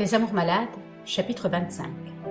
Les Amours malades, chapitre 25.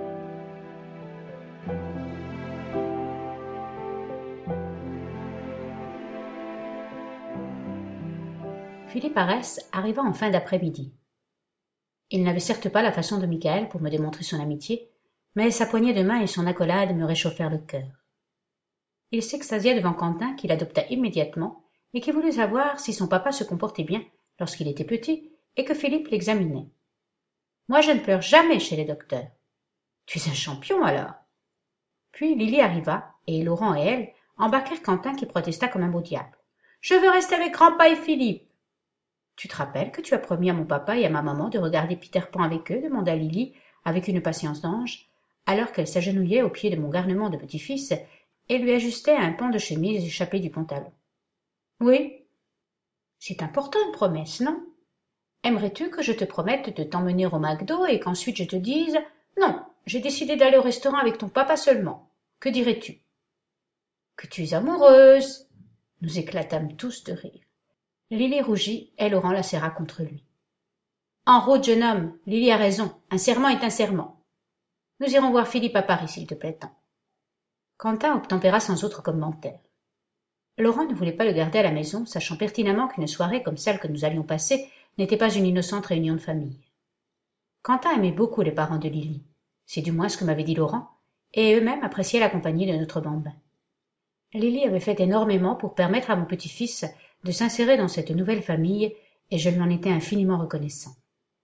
Philippe Arès arriva en fin d'après-midi. Il n'avait certes pas la façon de Michael pour me démontrer son amitié, mais sa poignée de main et son accolade me réchauffèrent le cœur. Il s'extasia devant Quentin, qu'il adopta immédiatement, et qui voulut savoir si son papa se comportait bien lorsqu'il était petit, et que Philippe l'examinait. « Moi, je ne pleure jamais chez les docteurs. »« Tu es un champion, alors !» Puis Lily arriva, et Laurent et elle embarquèrent Quentin qui protesta comme un beau diable. « Je veux rester avec Grandpa et Philippe. »« Tu te rappelles que tu as promis à mon papa et à ma maman de regarder Peter Pan avec eux ?» demanda Lily avec une patience d'ange, alors qu'elle s'agenouillait au pied de mon garnement de petit-fils et lui ajustait un pan de chemise échappé du pantalon. « Oui. »« C'est important une promesse, non ? Aimerais-tu que je te promette de t'emmener au McDo et qu'ensuite je te dise « Non, j'ai décidé d'aller au restaurant avec ton papa seulement. Que dirais-tu ?»« Que tu es amoureuse !» Nous éclatâmes tous de rire. Lily rougit et Laurent la serra contre lui. « En route, jeune homme, Lily a raison, un serment est un serment. Nous irons voir Philippe à Paris, s'il te plaît tant. » Quentin obtempéra sans autre commentaire. Laurent ne voulait pas le garder à la maison, sachant pertinemment qu'une soirée comme celle que nous allions passer n'était pas une innocente réunion de famille. Quentin aimait beaucoup les parents de Lily, c'est du moins ce que m'avait dit Laurent, et eux-mêmes appréciaient la compagnie de notre bambin. Lily avait fait énormément pour permettre à mon petit-fils de s'insérer dans cette nouvelle famille, et je lui en étais infiniment reconnaissant.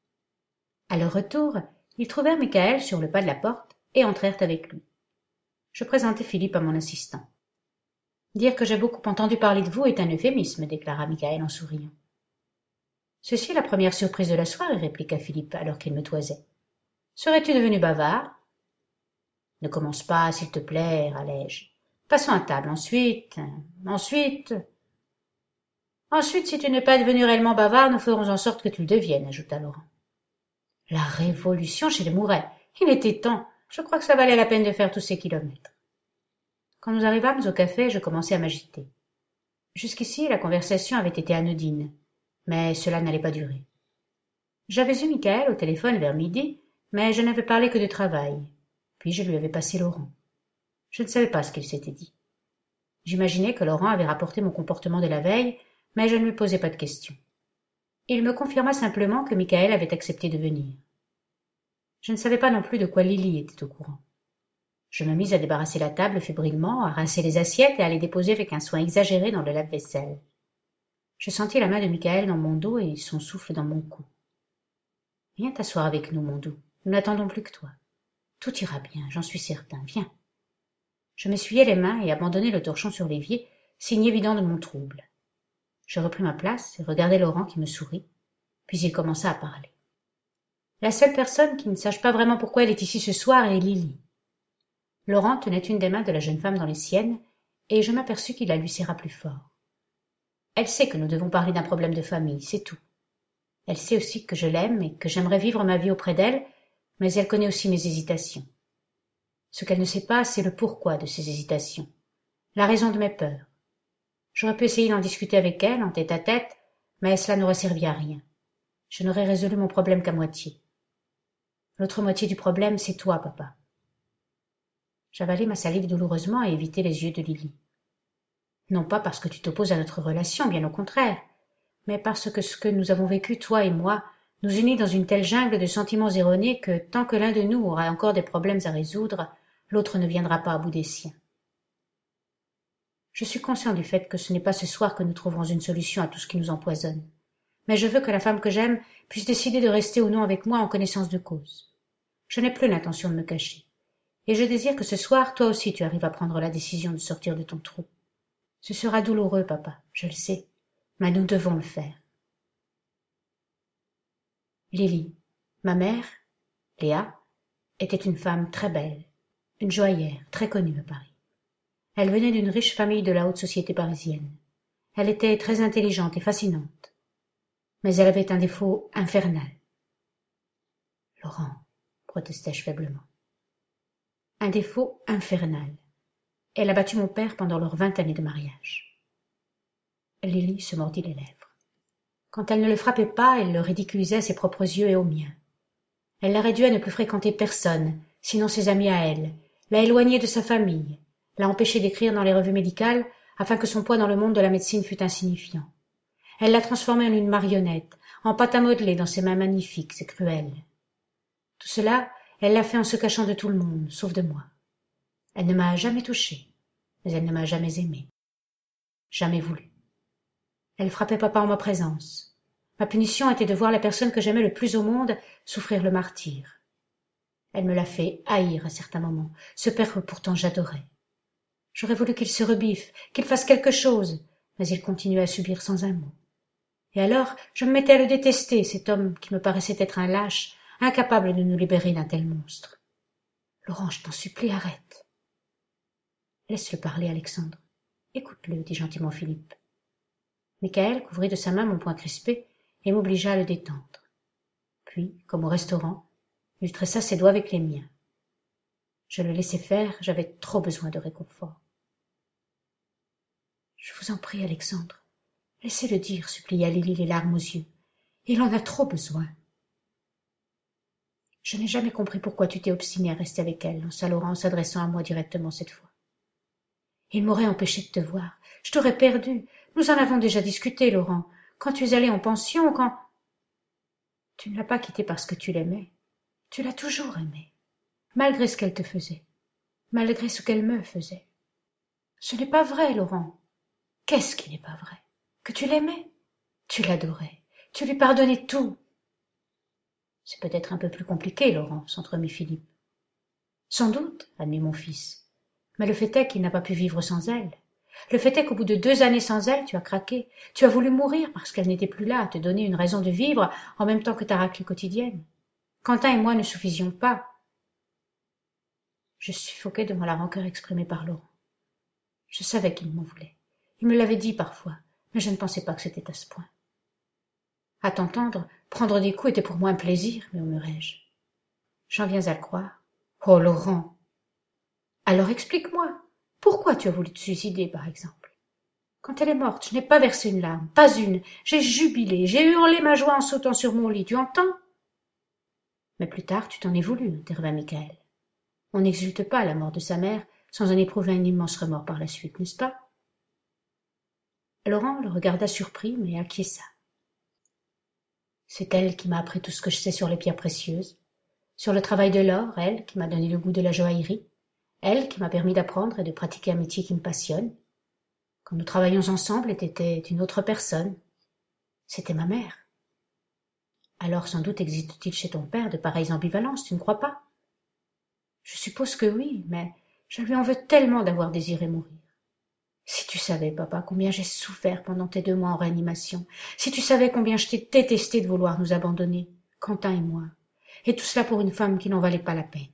À leur retour, ils trouvèrent Michael sur le pas de la porte et entrèrent avec lui. Je présentai Philippe à mon assistant. « Dire que j'ai beaucoup entendu parler de vous est un euphémisme, » déclara Michael en souriant. « Ceci est la première surprise de la soirée, » répliqua Philippe alors qu'il me toisait. « Serais-tu devenu bavard ?»« Ne commence pas, s'il te plaît, râlai-je. Passons à table, ensuite, si tu n'es pas devenu réellement bavard, nous ferons en sorte que tu le deviennes, » ajouta Laurent. La révolution chez les Mouret. Il était temps. Je crois que ça valait la peine de faire tous ces kilomètres. Quand nous arrivâmes au café, je commençai à m'agiter. Jusqu'ici, la conversation avait été anodine, mais cela n'allait pas durer. J'avais eu Michael au téléphone vers midi, mais je n'avais parlé que de travail. Puis je lui avais passé Laurent. Je ne savais pas ce qu'il s'était dit. J'imaginais que Laurent avait rapporté mon comportement de la veille, mais je ne lui posais pas de questions. Il me confirma simplement que Michael avait accepté de venir. Je ne savais pas non plus de quoi Lily était au courant. Je me mis à débarrasser la table fébrilement, à rincer les assiettes et à les déposer avec un soin exagéré dans le lave-vaisselle. Je sentis la main de Michael dans mon dos et son souffle dans mon cou. « Viens t'asseoir avec nous, mon doux. Nous n'attendons plus que toi. Tout ira bien, j'en suis certain. Viens. » Je m'essuyai les mains et abandonnai le torchon sur l'évier, signe évident de mon trouble. Je repris ma place et regardai Laurent qui me sourit, puis il commença à parler. La seule personne qui ne sache pas vraiment pourquoi elle est ici ce soir est Lily. Laurent tenait une des mains de la jeune femme dans les siennes, et je m'aperçus qu'il la lui serra plus fort. Elle sait que nous devons parler d'un problème de famille, c'est tout. Elle sait aussi que je l'aime et que j'aimerais vivre ma vie auprès d'elle, mais elle connaît aussi mes hésitations. Ce qu'elle ne sait pas, c'est le pourquoi de ces hésitations, la raison de mes peurs. J'aurais pu essayer d'en discuter avec elle, en tête-à-tête, mais cela n'aurait servi à rien. Je n'aurais résolu mon problème qu'à moitié. L'autre moitié du problème, c'est toi, papa. J'avalai ma salive douloureusement et évitai les yeux de Lily. Non pas parce que tu t'opposes à notre relation, bien au contraire, mais parce que ce que nous avons vécu, toi et moi, nous unit dans une telle jungle de sentiments erronés que, tant que l'un de nous aura encore des problèmes à résoudre, l'autre ne viendra pas à bout des siens. Je suis conscient du fait que ce n'est pas ce soir que nous trouverons une solution à tout ce qui nous empoisonne, mais je veux que la femme que j'aime puisse décider de rester ou non avec moi en connaissance de cause. Je n'ai plus l'intention de me cacher. Et je désire que ce soir, toi aussi, tu arrives à prendre la décision de sortir de ton trou. Ce sera douloureux, papa, je le sais, mais nous devons le faire. Lily, ma mère, Léa, était une femme très belle, une joaillère, très connue à Paris. Elle venait d'une riche famille de la haute société parisienne. Elle était très intelligente et fascinante. Mais elle avait un défaut infernal. « Laurent, » protestai-je faiblement. Un défaut infernal. Elle a battu mon père pendant leurs 20 années de mariage. Lily se mordit les lèvres. Quand elle ne le frappait pas, elle le ridiculisait à ses propres yeux et aux miens. Elle l'a réduit à ne plus fréquenter personne, sinon ses amis à elle, l'a éloigné de sa famille, l'a empêché d'écrire dans les revues médicales afin que son poids dans le monde de la médecine fût insignifiant. Elle l'a transformé en une marionnette, en pâte à modeler dans ses mains magnifiques et cruelles. Tout cela, elle l'a fait en se cachant de tout le monde, sauf de moi. Elle ne m'a jamais touchée, mais elle ne m'a jamais aimée. Jamais voulu. Elle frappait papa en ma présence. Ma punition était de voir la personne que j'aimais le plus au monde souffrir le martyre. Elle me l'a fait haïr à certains moments, ce père que pourtant j'adorais. J'aurais voulu qu'il se rebiffe, qu'il fasse quelque chose, mais il continuait à subir sans un mot. Et alors, je me mettais à le détester, cet homme qui me paraissait être un lâche, incapable de nous libérer d'un tel monstre. Laurent, je t'en supplie, arrête. Laisse-le parler, Alexandre. Écoute-le, dit gentiment Philippe. Michael couvrit de sa main mon poing crispé et m'obligea à le détendre. Puis, comme au restaurant, il tressa ses doigts avec les miens. Je le laissai faire, j'avais trop besoin de réconfort. Je vous en prie, Alexandre, laissez-le dire, supplia Lily les larmes aux yeux. Il en a trop besoin. Je n'ai jamais compris pourquoi tu t'es obstiné à rester avec elle, lança Laurent en s'adressant à moi directement cette fois. Il m'aurait empêché de te voir. Je t'aurais perdu. Nous en avons déjà discuté, Laurent. Quand tu es allé en pension, quand... Tu ne l'as pas quitté parce que tu l'aimais. Tu l'as toujours aimée. Malgré ce qu'elle te faisait. Malgré ce qu'elle me faisait. Ce n'est pas vrai, Laurent. Qu'est-ce qui n'est pas vrai? Que tu l'aimais? Tu l'adorais. Tu lui pardonnais tout. C'est peut-être un peu plus compliqué, Laurent, s'entremit Philippe. Sans doute, admit mon fils. Mais le fait est qu'il n'a pas pu vivre sans elle. Le fait est qu'au bout de 2 années sans elle, tu as craqué. Tu as voulu mourir parce qu'elle n'était plus là à te donner une raison de vivre en même temps que ta raclée quotidienne. Quentin et moi ne suffisions pas. Je suffoquais devant la rancœur exprimée par Laurent. Je savais qu'il m'en voulait. Il me l'avait dit parfois, mais je ne pensais pas que c'était à ce point. À t'entendre, prendre des coups était pour moi un plaisir, murmurai-je. J'en viens à le croire. Oh, Laurent! Alors explique-moi, pourquoi tu as voulu te suicider, par exemple? Quand elle est morte, je n'ai pas versé une larme, pas une. J'ai jubilé, j'ai hurlé ma joie en sautant sur mon lit, tu entends? Mais plus tard, tu t'en es voulu, intervint Michael. On n'exulte pas à la mort de sa mère sans en éprouver un immense remords par la suite, n'est-ce pas? Laurent le regarda surpris, mais acquiesça. C'est elle qui m'a appris tout ce que je sais sur les pierres précieuses, sur le travail de l'or, elle qui m'a donné le goût de la joaillerie, elle qui m'a permis d'apprendre et de pratiquer un métier qui me passionne. Quand nous travaillions ensemble, elle était une autre personne. C'était ma mère. Alors sans doute existe-t-il chez ton père de pareilles ambivalences, tu ne crois pas? Je suppose que oui, mais je lui en veux tellement d'avoir désiré mourir. Si tu savais, papa, combien j'ai souffert pendant tes 2 mois en réanimation, si tu savais combien je t'ai détesté de vouloir nous abandonner, Quentin et moi, et tout cela pour une femme qui n'en valait pas la peine.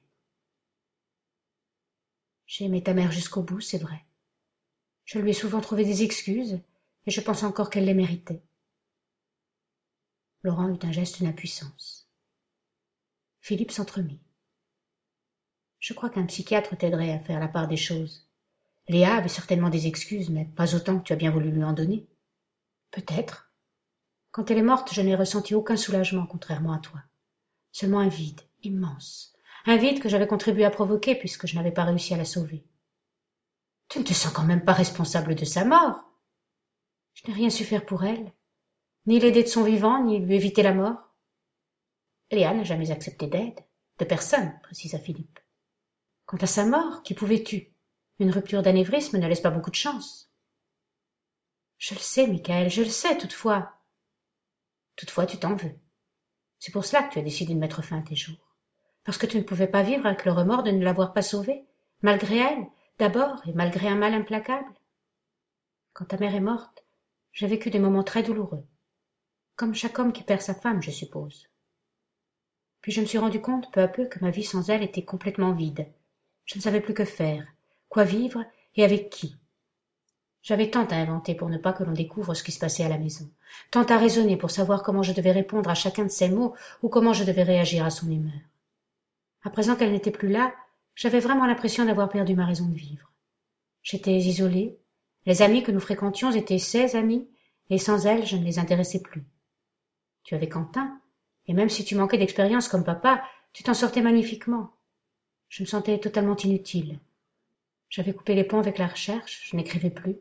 J'ai aimé ta mère jusqu'au bout, c'est vrai. Je lui ai souvent trouvé des excuses, et je pense encore qu'elle les méritait. Laurent eut un geste d'impuissance. Philippe s'entremit. Je crois qu'un psychiatre t'aiderait à faire la part des choses. Léa avait certainement des excuses, mais pas autant que tu as bien voulu lui en donner. Peut-être. Quand elle est morte, je n'ai ressenti aucun soulagement, contrairement à toi. Seulement un vide, immense. Un vide que j'avais contribué à provoquer puisque je n'avais pas réussi à la sauver. Tu ne te sens quand même pas responsable de sa mort. Je n'ai rien su faire pour elle. Ni l'aider de son vivant, ni lui éviter la mort. Léa n'a jamais accepté d'aide. De personne, précisa Philippe. Quant à sa mort, qui pouvais-tu? Une rupture d'anévrisme ne laisse pas beaucoup de chance. Je le sais, Michael, je le sais, toutefois. Toutefois, tu t'en veux. C'est pour cela que tu as décidé de mettre fin à tes jours. Parce que tu ne pouvais pas vivre avec le remords de ne l'avoir pas sauvée, malgré elle, d'abord, et malgré un mal implacable. Quand ta mère est morte, j'ai vécu des moments très douloureux. Comme chaque homme qui perd sa femme, je suppose. Puis je me suis rendu compte, peu à peu, que ma vie sans elle était complètement vide. Je ne savais plus que faire, quoi vivre et avec qui. J'avais tant à inventer pour ne pas que l'on découvre ce qui se passait à la maison, tant à raisonner pour savoir comment je devais répondre à chacun de ses mots ou comment je devais réagir à son humeur. À présent qu'elle n'était plus là, j'avais vraiment l'impression d'avoir perdu ma raison de vivre. J'étais isolée, les amis que nous fréquentions étaient ses amis, et sans elle, je ne les intéressais plus. Tu avais Quentin, Et même si tu manquais d'expérience comme papa, tu t'en sortais magnifiquement. Je me sentais totalement inutile. J'avais coupé les ponts avec la recherche, je n'écrivais plus.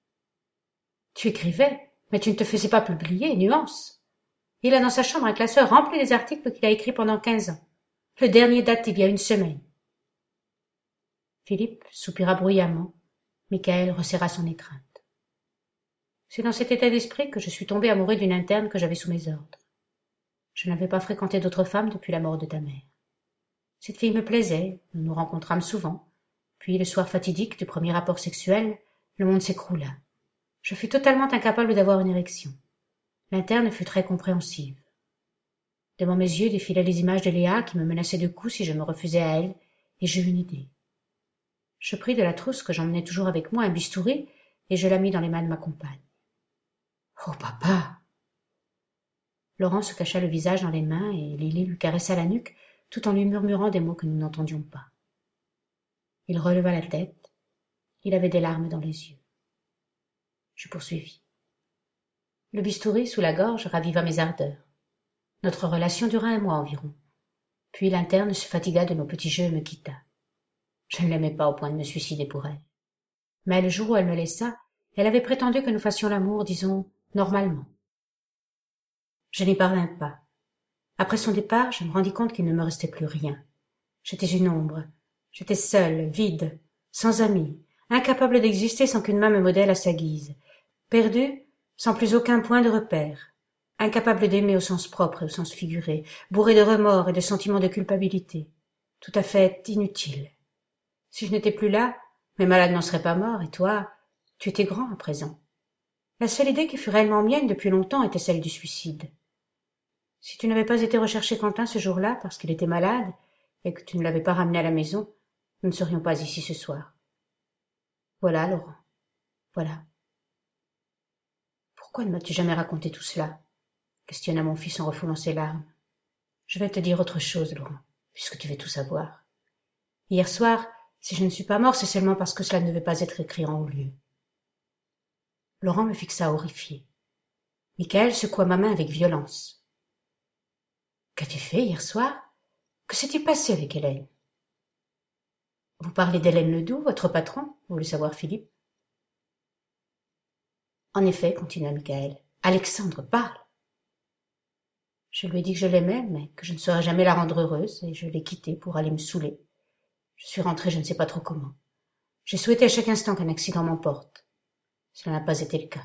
Tu écrivais, mais tu ne te faisais pas publier, nuance. Il a dans sa chambre un classeur rempli des articles qu'il a écrits pendant 15 ans. Le dernier date d'il y a une semaine. Philippe soupira bruyamment. Michael resserra son étreinte. C'est dans cet état d'esprit que je suis tombé amoureux d'une interne que j'avais sous mes ordres. Je n'avais pas fréquenté d'autres femmes depuis la mort de ta mère. Cette fille me plaisait, nous nous rencontrâmes souvent. Puis, le soir fatidique du premier rapport sexuel, le monde s'écroula. Je fus totalement incapable d'avoir une érection. L'interne fut très compréhensive. Devant mes yeux défilaient les images de Léa qui me menaçait de coups si je me refusais à elle, et j'eus une idée. Je pris de la trousse que j'emmenais toujours avec moi un bistouri, et je la mis dans les mains de ma compagne. « Oh, papa !» Laurent se cacha le visage dans les mains, et Lily lui caressa la nuque, tout en lui murmurant des mots que nous n'entendions pas. Il releva la tête. Il avait des larmes dans les yeux. Je poursuivis. Le bistouri sous la gorge raviva mes ardeurs. Notre relation dura 1 mois environ. Puis l'interne se fatigua de nos petits jeux et me quitta. Je ne l'aimais pas au point de me suicider pour elle. Mais le jour où elle me laissa, elle avait prétendu que nous fassions l'amour, disons, normalement. Je n'y parvins pas. Après son départ, je me rendis compte qu'il ne me restait plus rien. J'étais une ombre. J'étais seule, vide, sans amis, incapable d'exister sans qu'une main me modèle à sa guise, perdue, sans plus aucun point de repère, incapable d'aimer au sens propre et au sens figuré, bourré de remords et de sentiments de culpabilité, tout à fait inutile. Si je n'étais plus là, mes malades n'en seraient pas morts, et toi, tu étais grand à présent. La seule idée qui fut réellement mienne depuis longtemps était celle du suicide. Si tu n'avais pas été rechercher Quentin ce jour-là parce qu'il était malade et que tu ne l'avais pas ramené à la maison, nous ne serions pas ici ce soir. Voilà, Laurent. Voilà. Pourquoi ne m'as-tu jamais raconté tout cela? Questionna mon fils en refoulant ses larmes. Je vais te dire autre chose, Laurent, puisque tu veux tout savoir. Hier soir, si je ne suis pas mort, c'est seulement parce que cela ne devait pas être écrit en haut lieu. Laurent me fixa horrifié. Michael secoua ma main avec violence. Qu'as-tu fait hier soir? Que s'est-il passé avec Hélène? Vous parlez d'Hélène Ledoux, votre patron? Voulut savoir Philippe. En effet, continua Michael, Alexandre parle. Je lui ai dit que je l'aimais, mais que je ne saurais jamais la rendre heureuse, et je l'ai quittée pour aller me saouler. Je suis rentrée je ne sais pas trop comment. J'ai souhaité à chaque instant qu'un accident m'emporte. Cela n'a pas été le cas.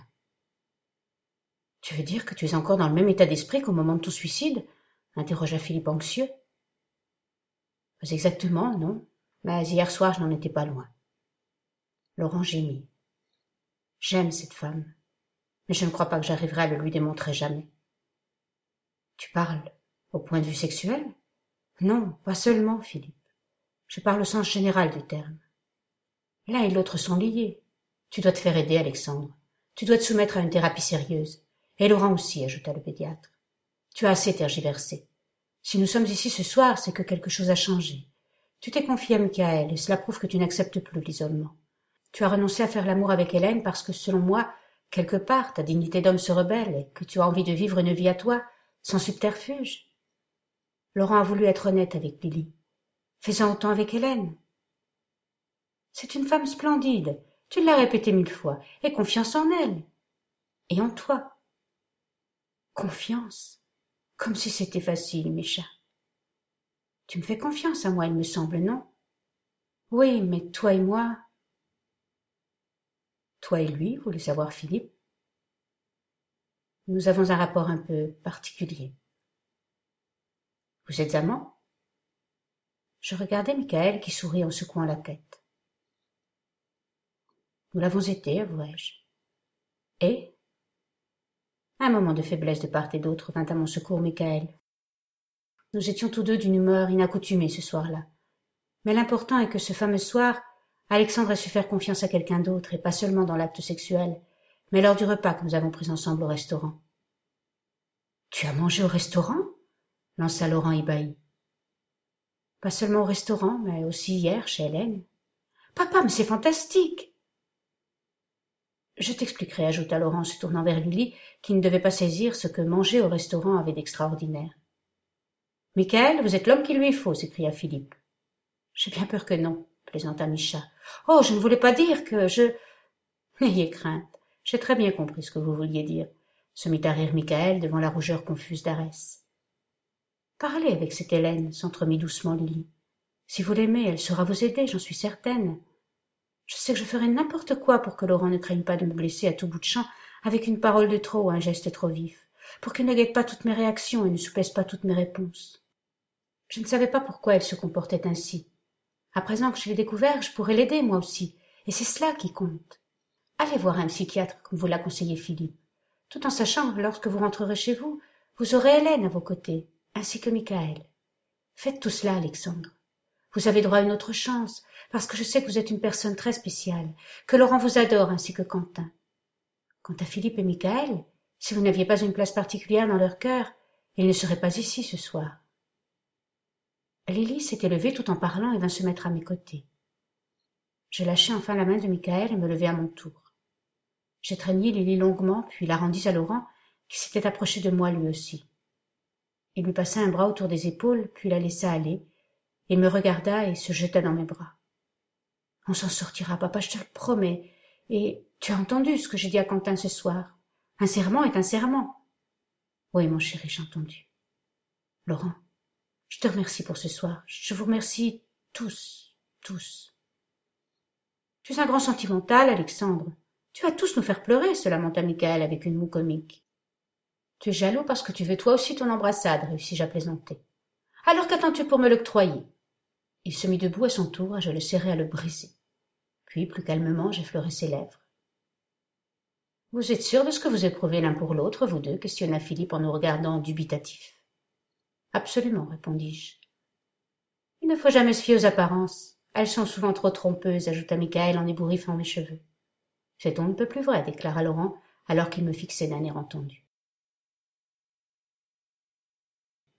Tu veux dire que tu es encore dans le même état d'esprit qu'au moment de ton suicide? Interrogea Philippe anxieux. Pas exactement, non, mais hier soir je n'en étais pas loin. Laurent gémit. J'aime cette femme, mais je ne crois pas que j'arriverai à le lui démontrer jamais. Tu parles au point de vue sexuel? Non, pas seulement, Philippe. Je parle au sens général du terme. L'un et l'autre sont liés. Tu dois te faire aider, Alexandre. Tu dois te soumettre à une thérapie sérieuse. Et Laurent aussi, ajouta le pédiatre. Tu as assez tergiversé. Si nous sommes ici ce soir, c'est que quelque chose a changé. Tu t'es confié à Michael, et cela prouve que tu n'acceptes plus l'isolement. Tu as renoncé à faire l'amour avec Hélène parce que, selon moi, quelque part, ta dignité d'homme se rebelle et que tu as envie de vivre une vie à toi, sans subterfuge. Laurent a voulu être honnête avec Lily. Fais-en autant avec Hélène. C'est une femme splendide, tu l'as répété 1000 fois, et confiance en elle. Et en toi. Confiance. Comme si c'était facile, Micha. Tu me fais confiance à moi, il me semble, non? Oui, mais toi et moi... Toi et lui, voulut savoir Philippe. Nous avons un rapport un peu particulier. Vous êtes amants? Je regardai Michael qui sourit en secouant la tête. Nous l'avons été, avouai-je. Et? Un moment de faiblesse de part et d'autre vint à mon secours Michael. Nous étions tous deux d'une humeur inaccoutumée ce soir-là. Mais l'important est que ce fameux soir, Alexandre a su faire confiance à quelqu'un d'autre, et pas seulement dans l'acte sexuel, mais lors du repas que nous avons pris ensemble au restaurant. Tu as mangé au restaurant? Lança Laurent ébahi. Pas seulement au restaurant, mais aussi hier chez Hélène. Papa, mais c'est fantastique! Je t'expliquerai, ajouta Laurent en se tournant vers Lily, qui ne devait pas saisir ce que manger au restaurant avait d'extraordinaire. Michael, vous êtes l'homme qu'il lui faut, s'écria Philippe. J'ai bien peur que non, plaisanta Micha. Oh, je ne voulais pas dire que je... N'ayez crainte, j'ai très bien compris ce que vous vouliez dire, se mit à rire Michael devant la rougeur confuse d'Arès. Parlez avec cette Hélène, s'entremit doucement Lily. Si vous l'aimez, elle saura vous aider, j'en suis certaine. Je sais que je ferai n'importe quoi pour que Laurent ne craigne pas de me blesser à tout bout de champ avec une parole de trop ou un geste trop vif, pour qu'il ne guette pas toutes mes réactions et ne soupèse pas toutes mes réponses. Je ne savais pas pourquoi elle se comportait ainsi. À présent que je l'ai découvert, je pourrais l'aider, moi aussi, et c'est cela qui compte. Allez voir un psychiatre, comme vous l'a conseillé Philippe, tout en sachant que lorsque vous rentrerez chez vous, vous aurez Hélène à vos côtés, ainsi que Michael. Faites tout cela, Alexandre. Vous avez droit à une autre chance, parce que je sais que vous êtes une personne très spéciale, que Laurent vous adore ainsi que Quentin. Quant à Philippe et Michael, si vous n'aviez pas une place particulière dans leur cœur, ils ne seraient pas ici ce soir. Lily s'était levée tout en parlant et vint se mettre à mes côtés. Je lâchai enfin la main de Michael et me levai à mon tour. J'étreignai Lily longuement, puis la rendis à Laurent, qui s'était approché de moi lui aussi. Il lui passa un bras autour des épaules, puis la laissa aller. Il me regarda et se jeta dans mes bras. « On s'en sortira, papa, je te le promets. Et tu as entendu ce que j'ai dit à Quentin ce soir. Un serment est un serment. »« Oui, mon chéri, j'ai entendu. »« Laurent, je te remercie pour ce soir. Je vous remercie tous, tous. »« Tu es un grand sentimental, Alexandre. Tu vas tous nous faire pleurer, se lamenta Michael avec une moue comique. »« Tu es jaloux parce que tu veux toi aussi ton embrassade, réussis-je à plaisanter. Alors qu'attends-tu pour me l'octroyer ?» Il se mit debout à son tour et je le serrai à le briser. Puis, plus calmement, j'effleurai ses lèvres. « Vous êtes sûrs de ce que vous éprouvez l'un pour l'autre, vous deux ?» questionna Philippe en nous regardant dubitatif. « Absolument, répondis-je. »« Il ne faut jamais se fier aux apparences. Elles sont souvent trop trompeuses, ajouta Michael en ébouriffant mes cheveux. C'est on ne peut plus vrai, déclara Laurent, alors qu'il me fixait d'un air entendu.